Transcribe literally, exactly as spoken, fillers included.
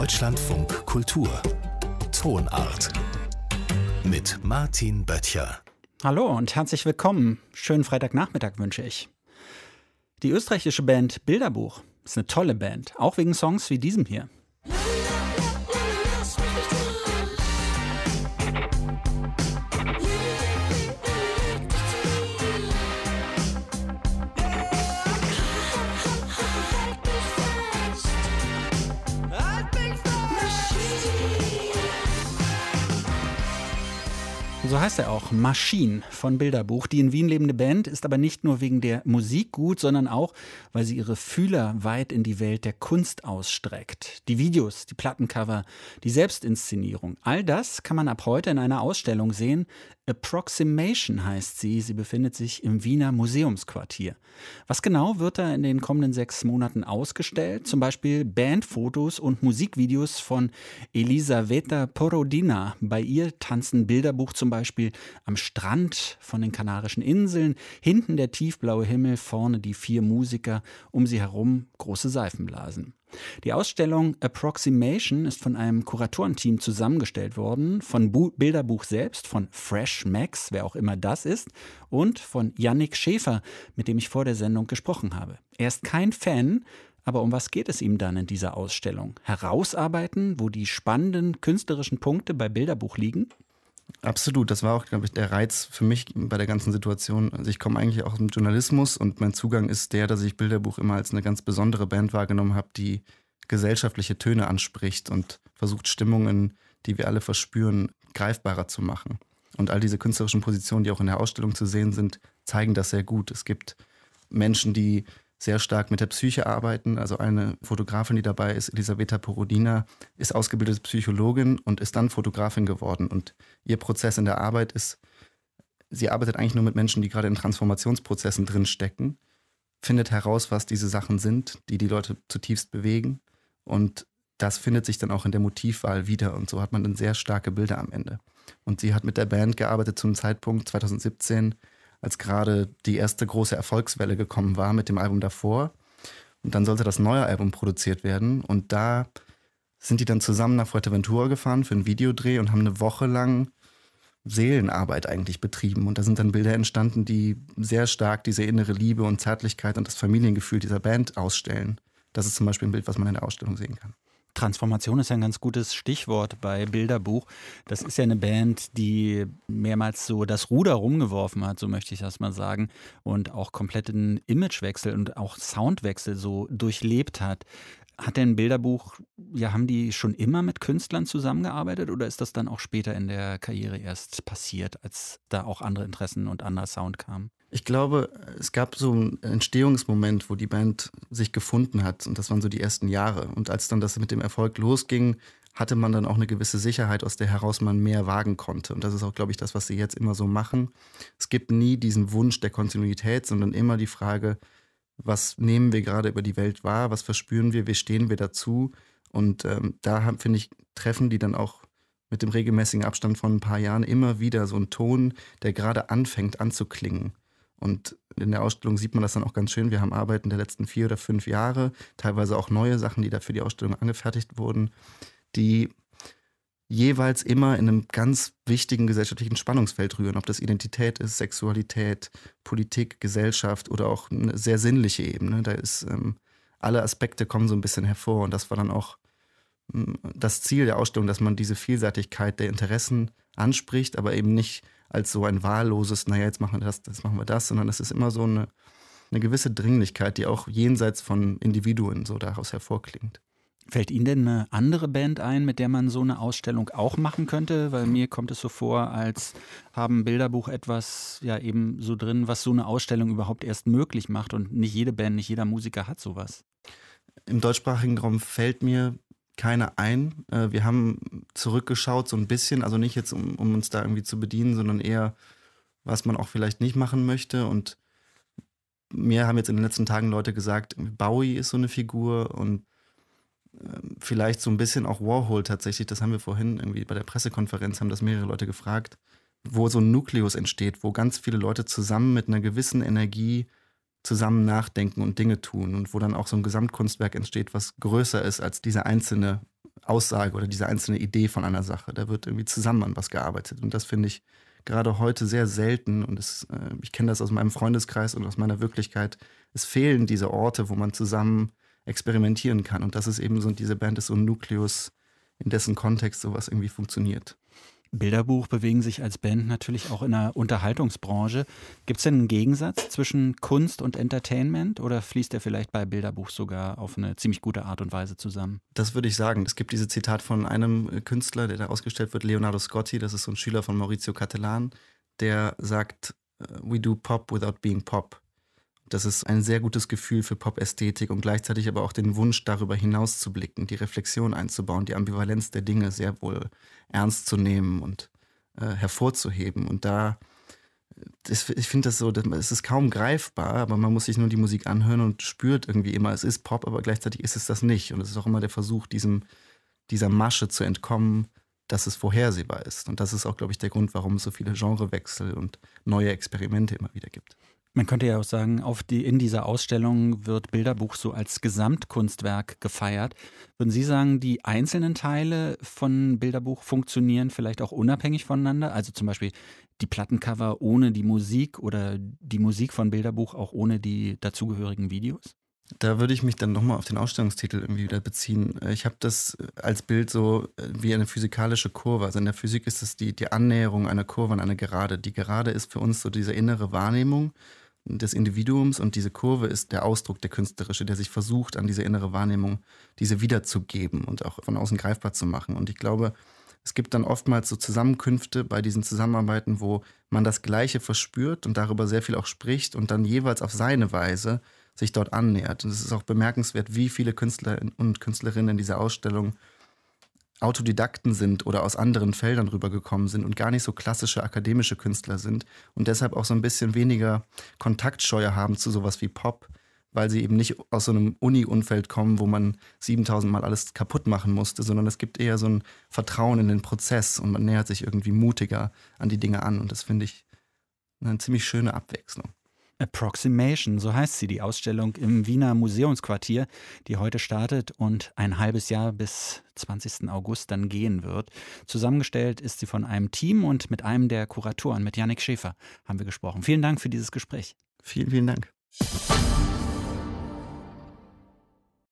Deutschlandfunk Kultur Tonart mit Martin Böttcher. Hallo und herzlich willkommen. Schönen Freitagnachmittag wünsche ich. Die österreichische Band Bilderbuch ist eine tolle Band, auch wegen Songs wie diesem hier. So heißt er auch, Maschine von Bilderbuch. Die in Wien lebende Band ist aber nicht nur wegen der Musik gut, sondern auch, weil sie ihre Fühler weit in die Welt der Kunst ausstreckt. Die Videos, die Plattencover, die Selbstinszenierung, all das kann man ab heute in einer Ausstellung sehen. Approximation heißt sie. Sie befindet sich im Wiener Museumsquartier. Was genau wird da in den kommenden sechs Monaten ausgestellt? Zum Beispiel Bandfotos und Musikvideos von Elisaveta Porodina. Bei ihr tanzen Bilderbuch zum Beispiel am Strand von den Kanarischen Inseln. Hinten der tiefblaue Himmel, vorne die vier Musiker, um sie herum große Seifenblasen. Die Ausstellung Approximation ist von einem Kuratorenteam zusammengestellt worden, von Bu- Bilderbuch selbst, von Fresh Max, wer auch immer das ist, und von Yannick Schäfer, mit dem ich vor der Sendung gesprochen habe. Er ist kein Fan, aber um was geht es ihm dann in dieser Ausstellung? Herausarbeiten, wo die spannenden künstlerischen Punkte bei Bilderbuch liegen? Absolut, das war auch, glaube ich, der Reiz für mich bei der ganzen Situation. Also ich komme eigentlich auch aus dem Journalismus und mein Zugang ist der, dass ich Bilderbuch immer als eine ganz besondere Band wahrgenommen habe, die gesellschaftliche Töne anspricht und versucht, Stimmungen, die wir alle verspüren, greifbarer zu machen. Und all diese künstlerischen Positionen, die auch in der Ausstellung zu sehen sind, zeigen das sehr gut. Es gibt Menschen, die sehr stark mit der Psyche arbeiten. Also eine Fotografin, die dabei ist, Elisaveta Porodina, ist ausgebildete Psychologin und ist dann Fotografin geworden. Und ihr Prozess in der Arbeit ist, sie arbeitet eigentlich nur mit Menschen, die gerade in Transformationsprozessen drinstecken, findet heraus, was diese Sachen sind, die die Leute zutiefst bewegen. Und das findet sich dann auch in der Motivwahl wieder. Und so hat man dann sehr starke Bilder am Ende. Und sie hat mit der Band gearbeitet zum Zeitpunkt zwanzig siebzehn, als gerade die erste große Erfolgswelle gekommen war mit dem Album davor. Und dann sollte das neue Album produziert werden. Und da sind die dann zusammen nach Fuerteventura gefahren für einen Videodreh und haben eine Woche lang Seelenarbeit eigentlich betrieben. Und da sind dann Bilder entstanden, die sehr stark diese innere Liebe und Zärtlichkeit und das Familiengefühl dieser Band ausstellen. Das ist zum Beispiel ein Bild, was man in der Ausstellung sehen kann. Transformation ist ja ein ganz gutes Stichwort bei Bilderbuch. Das ist ja eine Band, die mehrmals so das Ruder rumgeworfen hat, so möchte ich das mal sagen, und auch kompletten Imagewechsel und auch Soundwechsel so durchlebt hat. Hat denn Bilderbuch, ja, haben die schon immer mit Künstlern zusammengearbeitet oder ist das dann auch später in der Karriere erst passiert, als da auch andere Interessen und anderer Sound kamen? Ich glaube, es gab so einen Entstehungsmoment, wo die Band sich gefunden hat und das waren so die ersten Jahre. Und als dann das mit dem Erfolg losging, hatte man dann auch eine gewisse Sicherheit, aus der heraus man mehr wagen konnte. Und das ist auch, glaube ich, das, was sie jetzt immer so machen. Es gibt nie diesen Wunsch der Kontinuität, sondern immer die Frage, was nehmen wir gerade über die Welt wahr, was verspüren wir, wie stehen wir dazu. Und ähm, da, finde ich, treffen die dann auch mit dem regelmäßigen Abstand von ein paar Jahren immer wieder so einen Ton, der gerade anfängt anzuklingen. Und in der Ausstellung sieht man das dann auch ganz schön. Wir haben Arbeiten der letzten vier oder fünf Jahre, teilweise auch neue Sachen, die da für die Ausstellung angefertigt wurden, die jeweils immer in einem ganz wichtigen gesellschaftlichen Spannungsfeld rühren. Ob das Identität ist, Sexualität, Politik, Gesellschaft oder auch eine sehr sinnliche Ebene. Da ist, ähm, alle Aspekte kommen so ein bisschen hervor. Und das war dann auch ähm, das Ziel der Ausstellung, dass man diese Vielseitigkeit der Interessen anspricht, aber eben nicht als so ein wahlloses, naja, jetzt machen wir das, jetzt machen wir das, sondern es ist immer so eine, eine gewisse Dringlichkeit, die auch jenseits von Individuen so daraus hervorklingt. Fällt Ihnen denn eine andere Band ein, mit der man so eine Ausstellung auch machen könnte? Weil mir kommt es so vor, als haben Bilderbuch etwas ja eben so drin, was so eine Ausstellung überhaupt erst möglich macht und nicht jede Band, nicht jeder Musiker hat sowas. Im deutschsprachigen Raum fällt mir keine ein. Wir haben zurückgeschaut so ein bisschen, also nicht jetzt, um, um uns da irgendwie zu bedienen, sondern eher, was man auch vielleicht nicht machen möchte. Und mir haben jetzt in den letzten Tagen Leute gesagt, Bowie ist so eine Figur und vielleicht so ein bisschen auch Warhol tatsächlich. Das haben wir vorhin irgendwie bei der Pressekonferenz, haben das mehrere Leute gefragt, wo so ein Nukleus entsteht, wo ganz viele Leute zusammen mit einer gewissen Energie zusammen nachdenken und Dinge tun und wo dann auch so ein Gesamtkunstwerk entsteht, was größer ist als diese einzelne Aussage oder diese einzelne Idee von einer Sache. Da wird irgendwie zusammen an was gearbeitet. Und das finde ich gerade heute sehr selten. Und es, äh, ich kenne das aus meinem Freundeskreis und aus meiner Wirklichkeit. Es fehlen diese Orte, wo man zusammen experimentieren kann. Und das ist eben so, diese Band ist so ein Nukleus, in dessen Kontext sowas irgendwie funktioniert. Bilderbuch bewegen sich als Band natürlich auch in der Unterhaltungsbranche. Gibt es denn einen Gegensatz zwischen Kunst und Entertainment oder fließt der vielleicht bei Bilderbuch sogar auf eine ziemlich gute Art und Weise zusammen? Das würde ich sagen. Es gibt dieses Zitat von einem Künstler, der da ausgestellt wird, Leonardo Scotti, das ist so ein Schüler von Maurizio Cattelan, der sagt, we do pop without being pop. Das ist ein sehr gutes Gefühl für Pop-Ästhetik und gleichzeitig aber auch den Wunsch, darüber hinaus zu blicken, die Reflexion einzubauen, die Ambivalenz der Dinge sehr wohl ernst zu nehmen und äh, hervorzuheben. Und da, das, ich finde das so, es ist kaum greifbar, aber man muss sich nur die Musik anhören und spürt irgendwie immer, es ist Pop, aber gleichzeitig ist es das nicht. Und es ist auch immer der Versuch, diesem, dieser Masche zu entkommen, dass es vorhersehbar ist. Und das ist auch, glaube ich, der Grund, warum es so viele Genrewechsel und neue Experimente immer wieder gibt. Man könnte ja auch sagen, auf die, in dieser Ausstellung wird Bilderbuch so als Gesamtkunstwerk gefeiert. Würden Sie sagen, die einzelnen Teile von Bilderbuch funktionieren vielleicht auch unabhängig voneinander? Also zum Beispiel die Plattencover ohne die Musik oder die Musik von Bilderbuch auch ohne die dazugehörigen Videos? Da würde ich mich dann nochmal auf den Ausstellungstitel irgendwie wieder beziehen. Ich habe das als Bild so wie eine physikalische Kurve. Also in der Physik ist es die, die Annäherung einer Kurve an eine Gerade. Die Gerade ist für uns so diese innere Wahrnehmung des Individuums und diese Kurve ist der Ausdruck, der künstlerische, der sich versucht, an diese innere Wahrnehmung diese wiederzugeben und auch von außen greifbar zu machen. Und ich glaube, es gibt dann oftmals so Zusammenkünfte bei diesen Zusammenarbeiten, wo man das Gleiche verspürt und darüber sehr viel auch spricht und dann jeweils auf seine Weise sich dort annähert. Und es ist auch bemerkenswert, wie viele Künstler und Künstlerinnen in dieser Ausstellung Autodidakten sind oder aus anderen Feldern rübergekommen sind und gar nicht so klassische akademische Künstler sind und deshalb auch so ein bisschen weniger Kontaktscheue haben zu sowas wie Pop, weil sie eben nicht aus so einem Uni-Umfeld kommen, wo man siebentausend Mal alles kaputt machen musste, sondern es gibt eher so ein Vertrauen in den Prozess und man nähert sich irgendwie mutiger an die Dinge an und das finde ich eine ziemlich schöne Abwechslung. Approximation, so heißt sie, die Ausstellung im Wiener Museumsquartier, die heute startet und ein halbes Jahr bis zwanzigsten August dann gehen wird. Zusammengestellt ist sie von einem Team und mit einem der Kuratoren, mit Yannick Schäfer, haben wir gesprochen. Vielen Dank für dieses Gespräch. Vielen, vielen Dank.